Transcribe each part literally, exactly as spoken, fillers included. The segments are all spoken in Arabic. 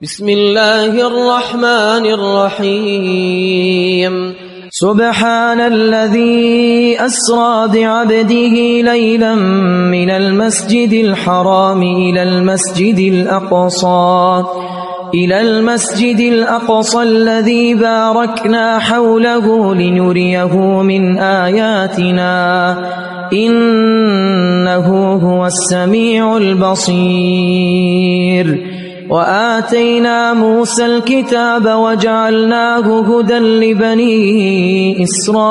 بسم الله الرحمن الرحيم سبحان الذي أسرى بعبده ليلا من المسجد الحرام إلى المسجد الأقصى إلى المسجد الأقصى الذي باركنا حوله لنريه من آياتنا إنه هو السميع البصير وآتينا موسى الكتاب وجعلناه هدى لبني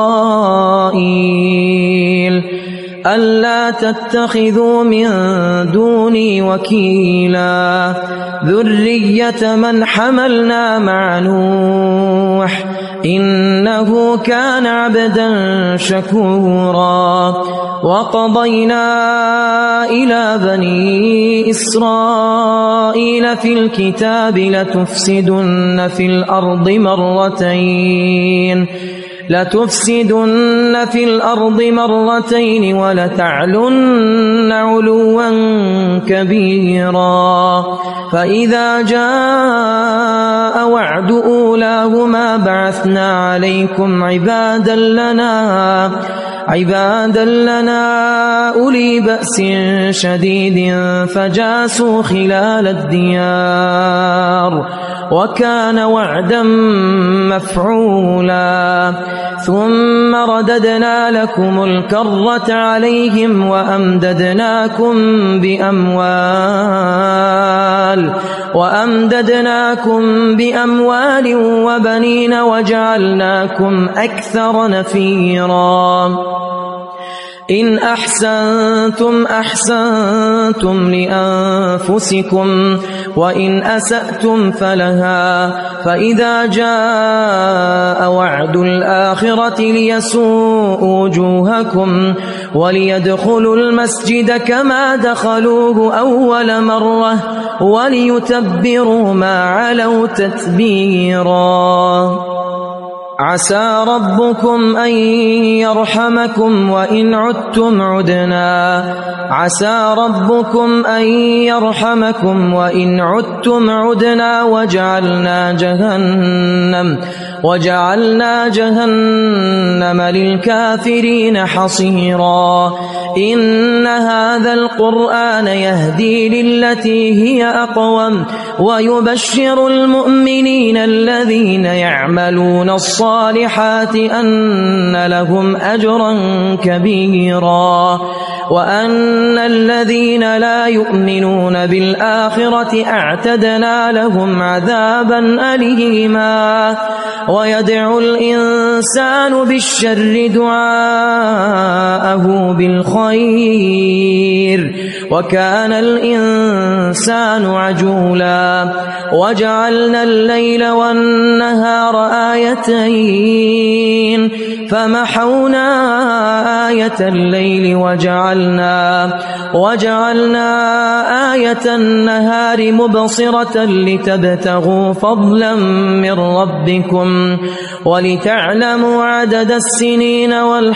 إسرائيل ألا تتخذوا من دوني وكيلا ذرية من حملنا مع نوح إنه كان عبدا شكورا وقضينا إلى بني إسرائيل في الكتاب لتفسدن في الأرض مرتين لتفسدن في الأرض مرتين ولتعلن علوا كبيرا فإذا جاء وعد أولاهما بعثنا عليكم عبادا لنا عبادا لنا أولي بأس شديد فجاسوا خلال الديار وكان وعدا مفعولا ثم رددنا لكم الكرة عليهم وأمددناكم بأموال وأمددناكم بأموال وبنين وجعلناكم أكثر نفيرا إن أحسنتم أحسنتم لأنفسكم وإن أسأتم فلها فإذا جاء وعد الآخرة ليسوءوا وجوهكم وليدخلوا المسجد كما دخلوه أول مرة وليتبروا ما علوا تتبيرا عسى ربكم أن يرحمكم وإن عدتم عدنا عسى ربكم أن يرحمكم وإن عدتم عدنا وجعلنا جهنم وجعلنا جهنم للكافرين حصيرا إن هذا القرآن يهدي للتي هي أقوم ويبشر المؤمنين الذين يعملون الصالحات أن لهم أجرا كبيرا وأن الذين لا يؤمنون بالآخرة أعتدنا لهم عذابا أليما ويدعو الإنسان بالشر دعاءه بالخير وكان الإنسان عجولا وجعلنا الليل والنهار آيتين فمحونا آية الليل وجعلنا وجعلنا آية النهار مبصرة لتبتغوا فضلا من ربكم ولتعلموا عدد السنين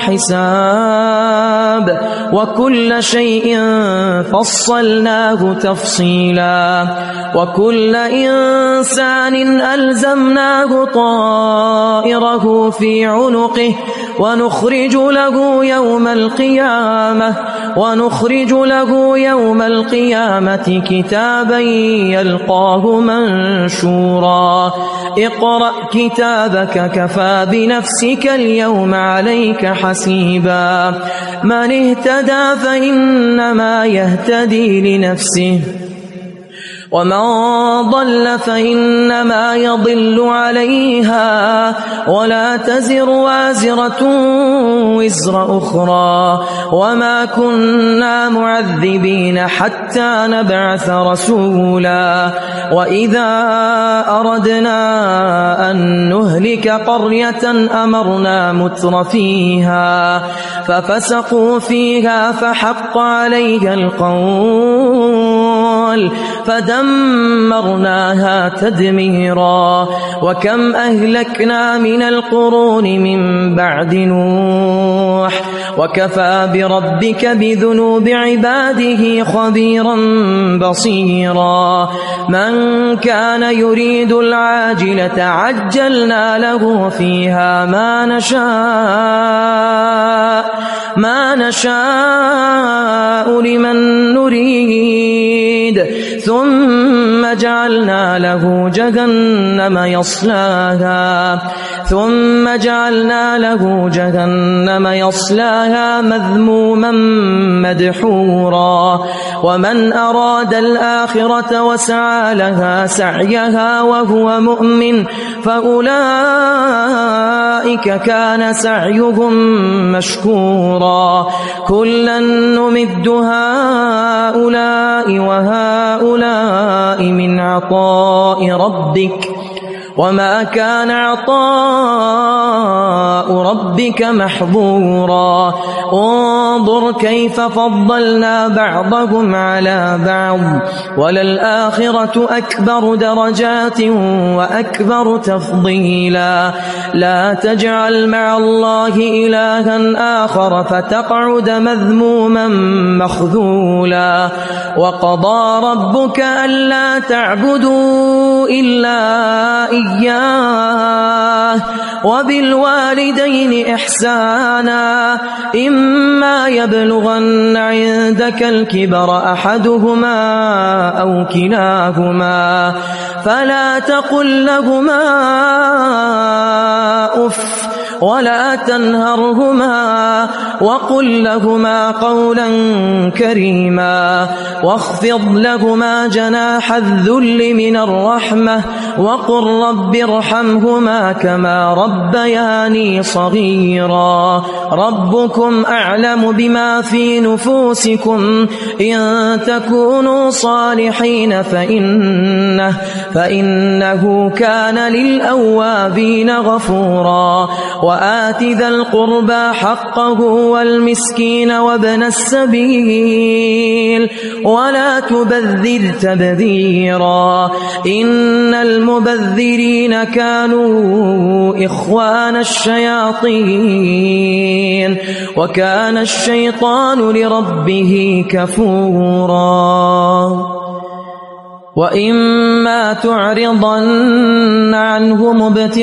والحساب وكل شيء فصلناه تفصيلا وكل إنسان ألزمناه طائره في عنقه ونخرج له يوم القيامة ونخرج له يوم القيامة كتابا يلقاه منشورا اقرأ كتابك كفى بنفسك اليوم عليك حسيبا من اهتدى فإنما يهتدي لنفسه ومن ضل فإنما يضل عليها ولا تزر وازرة وزر أخرى وما كنا معذبين حتى نبعث رسولا وإذا أردنا أن نهلك قرية أمرنا متر فيها ففسقوا فيها فحق عليها القول قال فدمرناها تدميرا وكم أهلكنا من القرون من بعد نوح وكفى بربك بذنوب عباده خبيرا بصيرا من كان يريد العاجلة عجلنا له فيها ما نشاء ما نشاء لمن نريد ثم جعلنا له جهنم يصلاها ثم جعلنا له جهنم يصلاها مذموما مدحورا ومن أراد الآخرة وسعى لها سعيها وهو مؤمن فأولئك كان سعيهم مشكورا كلا نمد هؤلاء وهؤلاء من عطاء ربك وما كان عطاء ربك محظورا انظر كيف فضلنا بعضهم على بعض وللآخرة أكبر درجات وأكبر تفضيلا لا تجعل مع الله إلها آخر فتقعد مذموما مخذولا وقضى ربك ألا تعبدوا إلا إياه وبالوالدين إحسانا إما يبلغن عندك الكبر أحدهما أو كلاهما فلا تقل لهما أف ولا تنهرهما وقل لهما قولا كريما واخفض لهما جناح الذل من الرحمة وقل رب ارحمهما كما ربياني صغيرا ربكم أعلم بما في نفوسكم إن تكونوا صالحين فإنه, فإنه كان للأوابين غفورا وآت ذا القربى حقه والمسكين وابن السبيل ولا تبذر تبذيرا إن المبذرين كانوا إخوان الشياطين وكان الشيطان لربه كفورا وإما تعرضن عنهم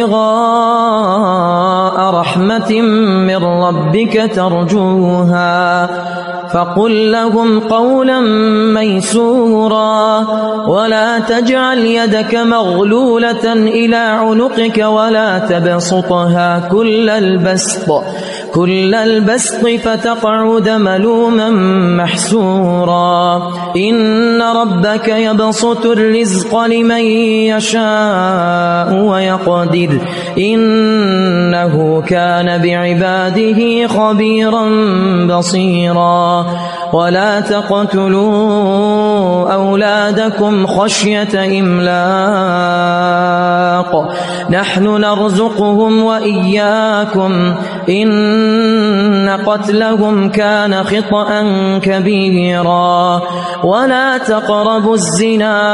ابتغاء رحمة من ربك ترجوها فقل لهم قولا ميسورا ولا تجعل يدك مغلولة إلى عنقك ولا تبسطها كل البسط كل البسط فتقعد ملوما محسورا إن ربك يبسط الرزق لمن يشاء ويقدر إنه كان بعباده خبيرا بصيرا ولا تقتلوا أولادكم خشية إملاق نحن نرزقهم وإياكم إن قتلهم كان خطأ كبيرا ولا تقربوا الزنا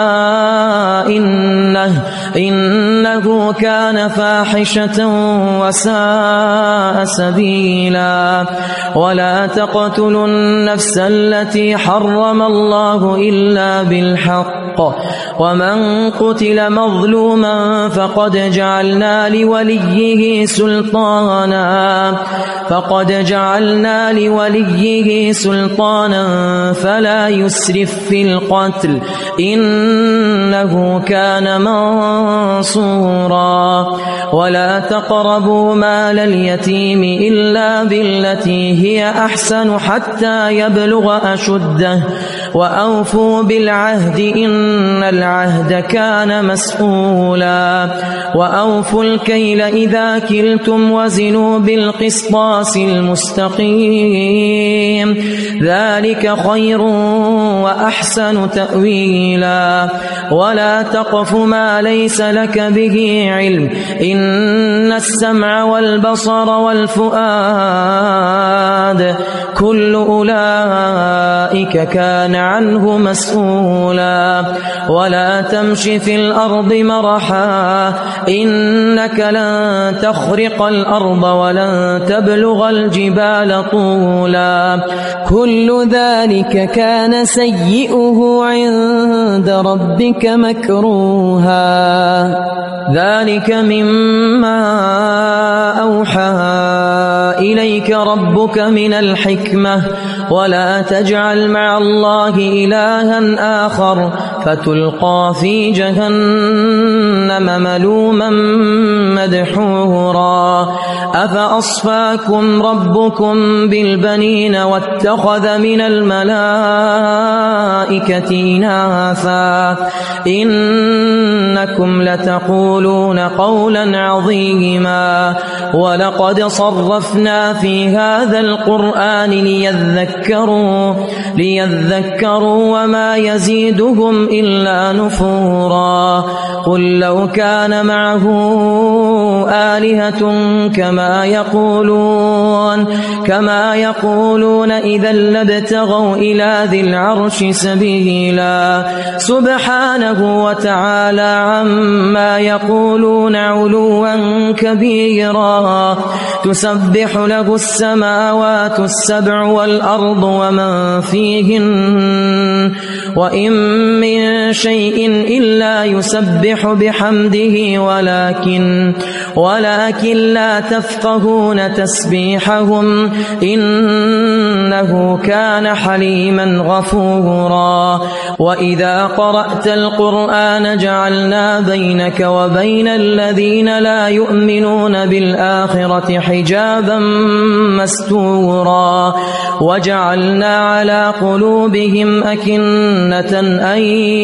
إنه, إنه كان فاحشة وساء سبيلا ولا تقتلوا النفس التي حرم الله إلا بالحق ومن قتل مظلوما فقد جعلنا لوليه سلطانا فقد جعلنا لوليه سلطانا فلا يسرف في القتل إنه كان منصورا ولا تقربوا مال اليتيم إلا بالتي هي أحسن حتى يبلغ أشده وأوفوا بالعهد إن العهد كان مسؤولا وأوفوا الكيل إذا كلتم وزنوا بالقسطاس المستقيم ذلك خير وأحسن تأويلا ولا تقف ما ليس لك به علم إن السمع والبصر والفؤاد كل أولئك كان عنه مسؤولا ولا تمش في الأرض مرحا إنك لن تخرق الأرض ولن تبلغ الجبال طولا كل ذلك كان سيئه عند ربك مكروها ذلك مما أوحى إليك ربك من الحكمة ولا تجعل مع الله إلها آخر فتلقى في جهنم ملوما مدحورا أفأصفاكم ربكم بالبنين واتخذ من الملائكة إناثا إنكم لتقولون قولا عظيما ولقد صرفنا في هذا القرآن ليذكروا ليذكروا وما يزيدهم إلا نفورا قل لو كان معه آلهة كما يقولون كما يقولون إذا لابتغوا إلى ذي العرش سبيلا سبحانه وتعالى عما يقولون علوا كبيرا تسبح له السماوات السبع والأرض ومن فيهن وإن من شيء إلا يسبح بحمده ولكن ولكن لا تفقهون تسبيحهم إنه كان حليما غفورا وإذا قرأت القرآن جعلنا بينك وبين الذين لا يؤمنون بالآخرة حجابا مستورا وجعلنا على قلوبهم أكنة أن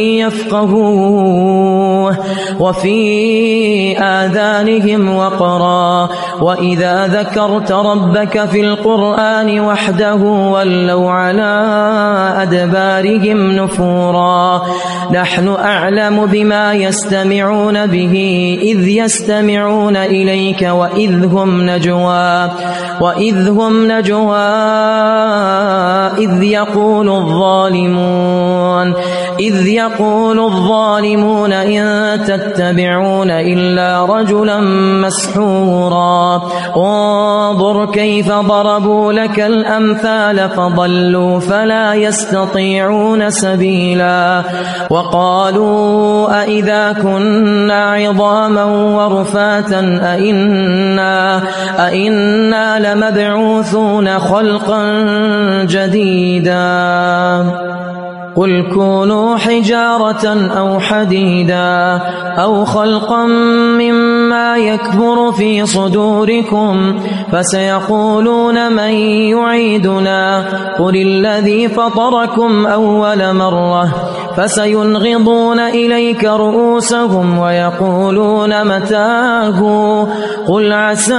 يفقهوه وفي آذانهم وقرا وإذا ذكرت ربك في القرآن وحده ولوا على أدبارهم نفورا نحن أعلم بما يستمعون به إذ يستمعون إليك وإذ هم نجوى وإذ هم نجوى إذ يقول الظالمون إذ يقول الظالمون إن تتبعون إلا رجلا مسحورا انظر كيف ضربوا لك الأمثال فضلوا فلا يستطيعون سبيلا وقالوا أئذا كنا عظاما ورفاتا أئنا, أئنا لمبعوثون خلقا جديدا قل كونوا حجارة أو حديدا أو خلقا مما يكبر في صدوركم فسيقولون من يعيدنا قل الذي فطركم أول مرة فسينغضون إليك رؤوسهم ويقولون متاه قل عسى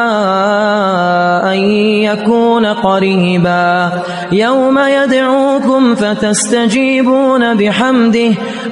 أن يكون قريبا يوم يدعوكم فتستجيبون بحمده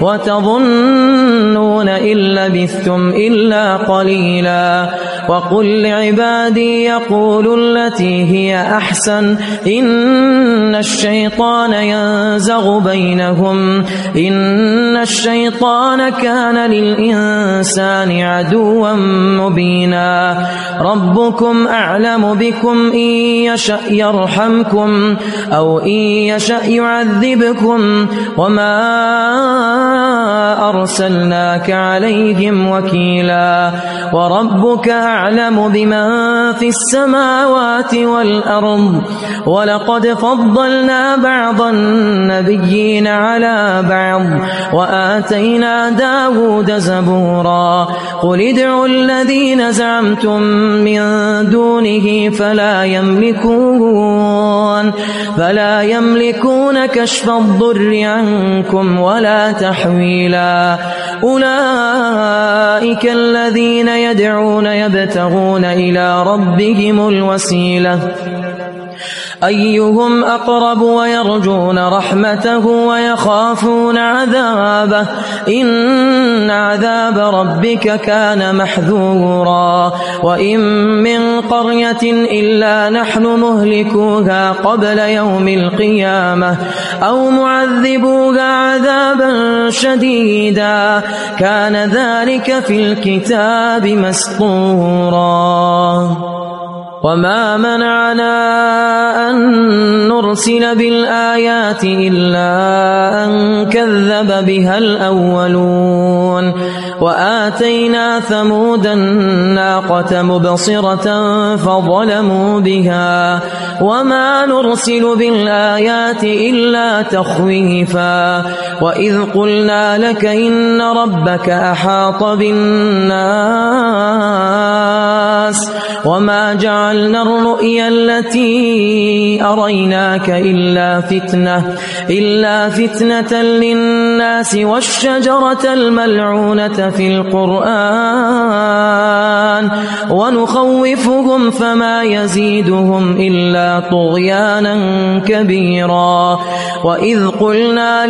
وتظنون إن لبثتم إلا قليلا وقل لعبادي يقولوا التي هي أحسن إن الشيطان ينزغ بينهم إن الشيطان كان للإنسان عدوا مبينا ربكم أعلم بكم إن يشأ يرحمكم أو إن يشأ يعذبكم وما أرسلناك عليهم وكيلا وربك أعلم بمن في السماوات والأرض ولقد فضلنا بعض النبيين على بعض وآتينا داود زبورا قل ادعوا الذين زعمتم من دونه فلا يملكون فلا يملكون كشف الضر عنكم ولا تحويلا أولئك الذين يدعون يبتغون إلى ربهم الوسيلة أيهم أقرب ويرجون رحمته ويخافون عذابه إن عذاب ربك كان محذورا وإن من قرية إلا نحن مهلكوها قبل يوم القيامة أو معذبوها عذابا شديدا كان ذلك في الكتاب مسطورا وما منعنا أن نرسل بالآيات إلا أن كذب بها الأولون وآتينا ثمود الناقة مبصرة فظلموا بها وما نرسل بالآيات إلا تخويفا وإذ قلنا لك إن ربك أحاط بالناس وما جعلنا الرؤيا التي أريناك إلا فتنة إلا فتنة للناس والشجرة الملعونة في القرآن ونخوفهم فما يزيدهم إلا طغيانا كبيرا وإذ قلنا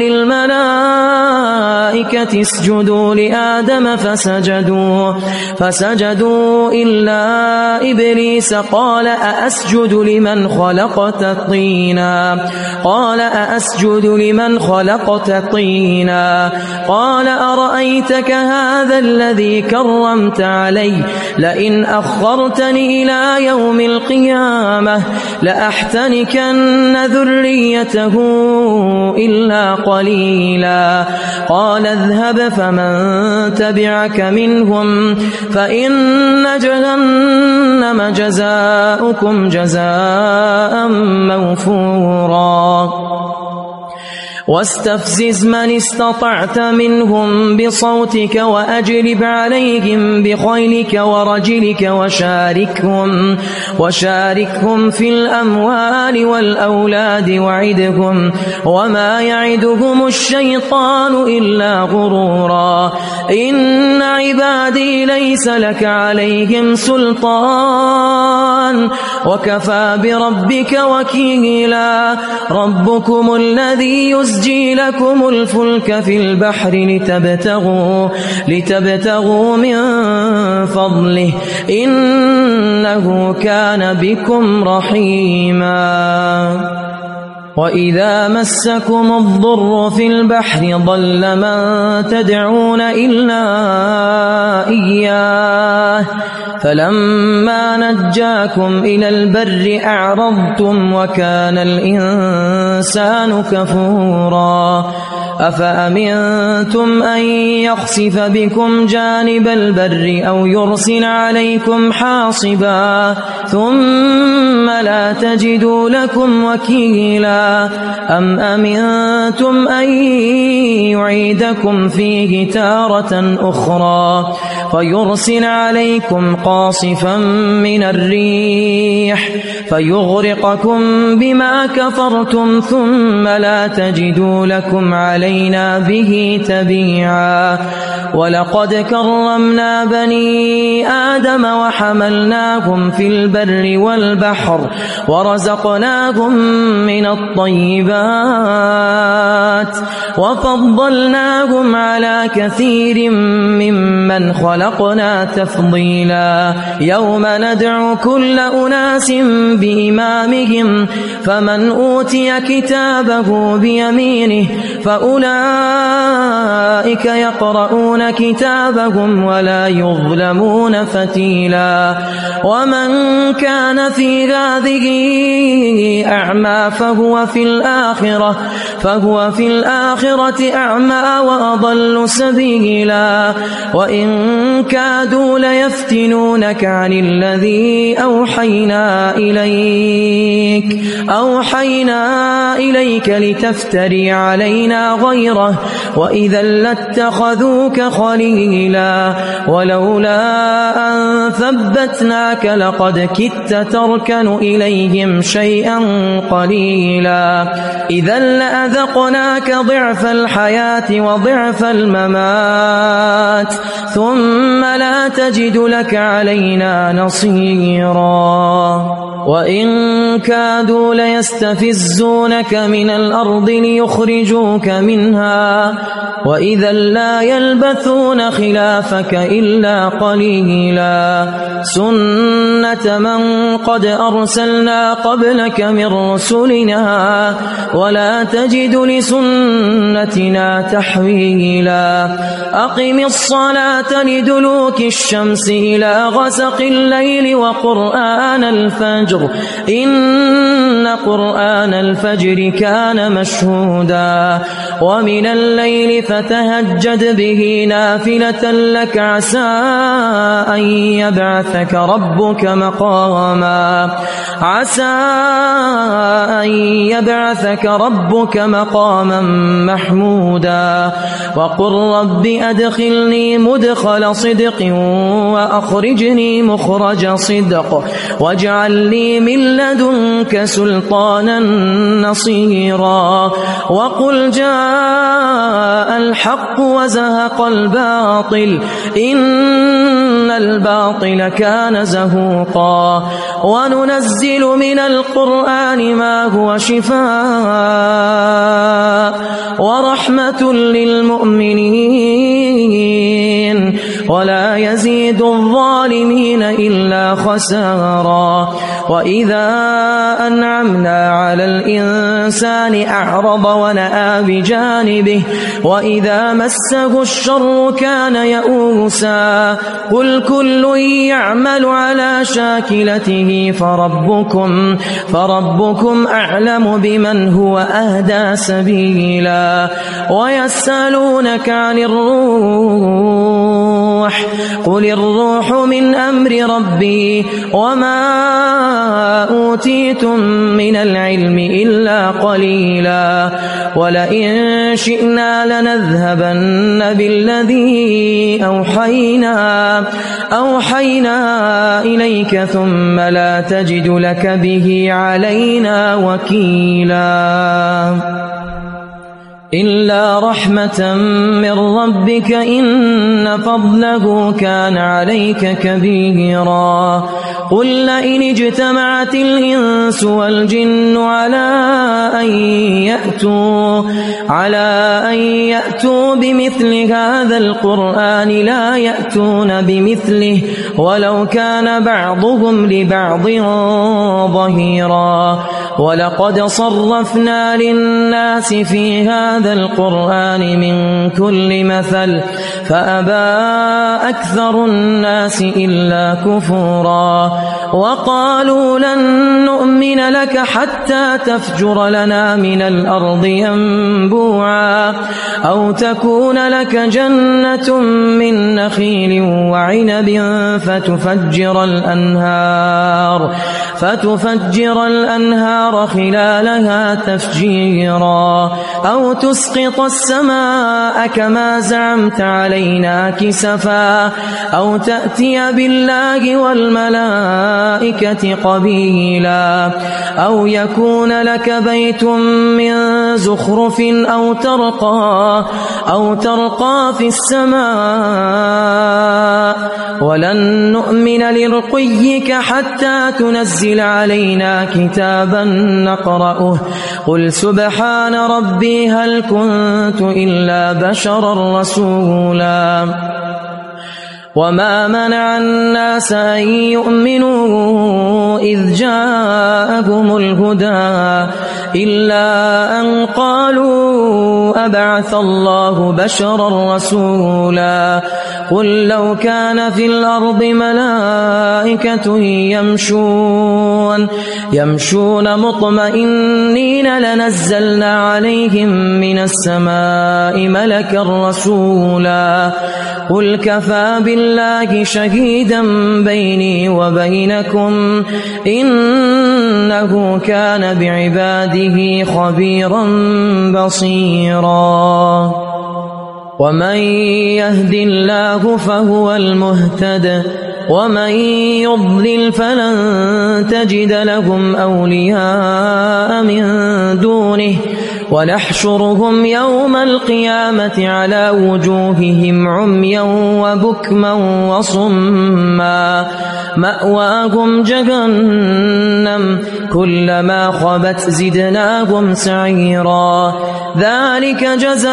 للملائكة اسجدوا لآدم فسجدوا فسجدوا إلا إبليس قال أأسجد لمن خلقت طينا قال أأسجد لمن خلقت طينا قال أرأيتك هذا الذي كرمت علي لئن أخرتني إلى يوم القيامة لأحتنكن ذريته إلا قليلا قال اذهب فمن تبعك منهم فإن جهنم جزاؤكم جزاء موفورا واستفزز من استطعت منهم بصوتك وأجلب عليهم بخيلك ورجلك وشاركهم وشاركهم في الأموال والأولاد وعدهم وما يعدهم الشيطان إلا غرورا إن عبادي ليس لك عليهم سلطان وكفى بربك وكيلا ربكم الذي يزجي لكم الفلك في البحر لتبتغوا, لتبتغوا من فضله إنه كان بكم رحيما وإذا مسكم الضر في البحر ضل من تدعون إلا إياه فلما نجاكم إلى البر أعرضتم وكان الإنسان كفورا أفأمنتم أن يخسف بكم جانب البر أو يرسل عليكم حاصبا ثم لا تجدوا لكم وكيلا أم أمنتم أن يعيدكم فيه تارة أخرى فيرسل عليكم قاصفا من الريح فيغرقكم بما كفرتم ثم لا تجدوا لكم علينا به تبيعا ولقد كرمنا بني آدم وحملناهم في البر والبحر ورزقناهم من الطيبات وفضلناهم على كثير ممن خلقنا تفضيلا يوم ندعو كل أناس بإمامهم فمن أوتي كتابه بيمينه فأولئك يقرؤون كتابهم ولا يظلمون فتيلا ومن كان في هذه أعمى فهو في الآخرة فهو في الآخرة أعمى وأضل سبيلا وإن كادوا ليفتنونك عن الذي أوحينا إليك أوحينا إليك لتفتري علينا غيره وإذا لاتخذوك خليلا ولولا أن ثبتناك لقد كدت تركن إليهم شيئا قليلا إذا لأذقناك ضعف الحياة وضعف الممات ثم لا تجد لك علينا نصيرا وإن كادوا ليستفزونك من الأرض ليخرجوك منها وإذا لا يلبثون خلافك إلا قليلا سنة من قد أرسلنا قبلك من رسلنا ولا تجد لسنتنا تحويلا أقم الصلاة لدلوك الشمس إلى غسق الليل وقرآن الفجر إن قرآن الفجر كان مشهودا ومن الليل فتهجد به نافلة لك عسى أن يبعثك ربك مقاما عسى أن يبعثك ربك مقاما محمودا وقل رب أدخلني مدخل صدق وأخرجني مخرج صدق واجعل لي من لدنك سلطانا نصيرا وقل جاء الحق وزهق الباطل إن الباطل كان زهوقا وننزل من القرآن ما هو شفاء ورحمة للمؤمنين ولا يزيد الظالمين إلا خسارا وإذا أنعمنا على الإنسان أعرض ونأى بجانبه وإذا مسه الشر كان يئوسا قل كل يعمل على شاكلته فربكم فربكم أعلم بمن هو أهدى سبيلا ويسألونك عن الروح قل الروح من أمر ربي وما أوتيتم من العلم إلا قليلا ولئن شئنا لنذهبن بالذي أوحينا أوحينا إليك ثم لا تجد لك به علينا وكيلا إلا رحمة من ربك إن فضله كان عليك كبيرا قل لئن اجتمعت الإنس والجن على أن يأتوا على أن يأتوا بمثل هذا القرآن لا يأتون بمثله ولو كان بعضهم لبعض ظهيرا ولقد صرفنا للناس في هذا القرآن من كل مثل فأبى أكثر الناس إلا كفورا وقالوا لن نؤمن لك حتى تفجر لنا من الأرض ينبوعا أو تكون لك جنة من نخيل وعنب فتفجر الأنهار فتفجر الأنهار خلالها تفجيرا أو تسقط السماء كما زعمت علينا كسفا أو تأتي بالله والملائكة قبيلا أو يكون لك بيت من زخرف أو ترقى أو ترقى في السماء ولن نؤمن لرقيك حتى تنزل علينا كتابا نقرأه قل سبحان ربي هل كنت إلا بشرا رسولا وما منع الناس أن يؤمنوا إذ جاءهم الهدى إلا أن قالوا أبعث الله بشرا رسولا قل لو كان في الأرض ملائكة يمشون يمشون مطمئنين لنزلنا عليهم من السماء ملكا رسولا قل كفى بالله شهيدا بيني وبينكم إنه كان بعباده خبيرا بصيرا ومن يهد الله فهو المهتد ومن يضلل فلن تجد لهم أولياء من دونه ونحشرهم يوم القيامة على وجوههم عميا وبكما وصما مأواهم جهنم كلما خبت زدناهم سعيرا ذلك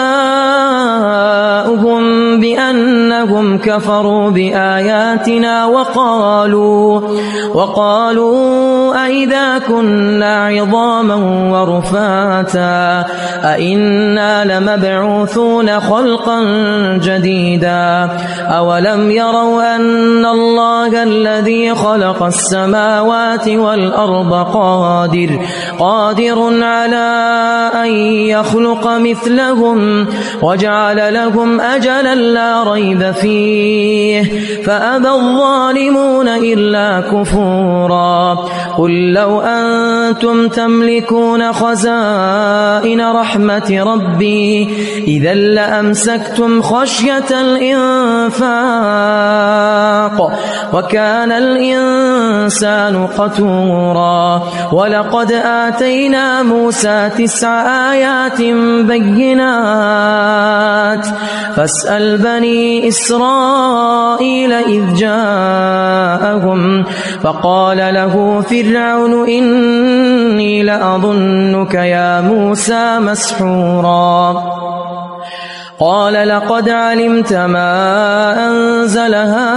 جزاؤهم بأنهم كفروا بآياتنا وقالوا وقالوا أئذا كنا عظاما ورفاتا أئنا لمبعوثون خلقا جديدا أولم يروا أن الله الذي خلق السماوات والأرض قادر قادر على أن يخلق مثلهم وجعل لهم أجلا لا ريب فيه فأبى الظالمون إلا كفورا قل لو أنتم تملكون خزائن رحمة ربي إذا لأمسكتم خشية الإنفاق وكان الإنسان قتورا ولقد آتينا موسى تسع آيات بينات فاسأل بني إسرائيل إذ جاءهم فقال له فرعون إني لأظنك يا موسى مسحورا قال لقد علمت ما أنزل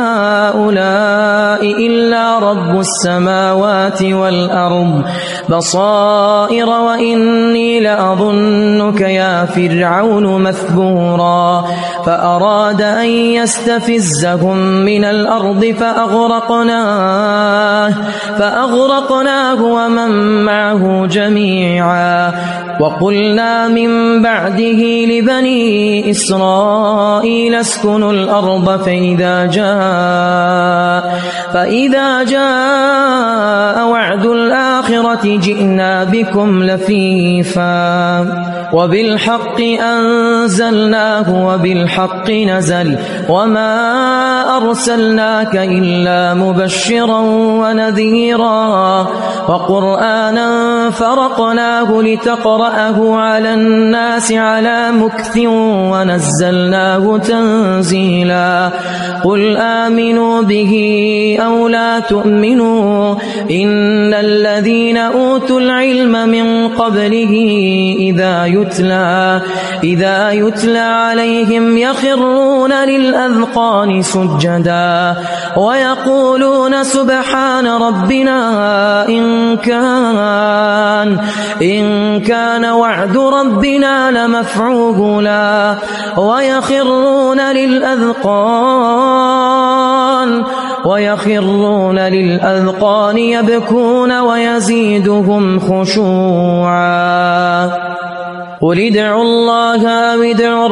هؤلاء إلا رب السماوات والأرض بصائر وإني لأظنك يا فرعون مثبورا فأراد أن يستفزهم من الأرض فأغرقناه فأغرقناه ومن معه جميعا وقلنا من بعده لبني إسرائيل اسكنوا الأرض فإذا جاء فإذا جاء وعد الآخرة جئنا بكم لفيفا وبالحق أنزلناه وبالحق نزل وما أرسلناك إلا مبشرا ونذيرا وقرآنا فرقناه لتقرأه على الناس على مكث ونزلناه تنزيلا قل آمنوا به أو لا تؤمنوا إن الذين أوتوا العلم من قبله إذا يتلى إذا يتلى عليهم يخرون للأذقان سجدا ويقولون سبحان ربنا إن كان إن كان وعد ربنا لمفعولا ويخرون للأذقان ويخرون للأذقان يبكون ويزيدهم خشوعا قل ادعوا الله أو ادعوا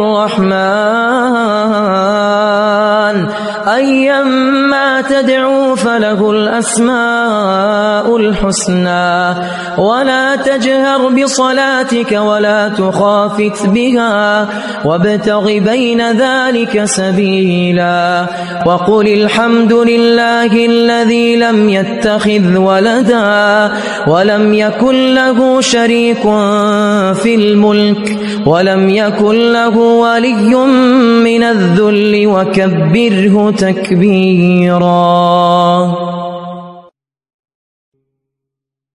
الرحمن أيما تدعوا فله الأسماء الحسنى ولا تجهر بصلاتك ولا تخافت بها وابتغ بين ذلك سبيلا وقل الحمد لله الذي لم يتخذ ولدا ولم يكن له شريك في الملك ولم يكن له ولي من الذل وكبره تكبيرا.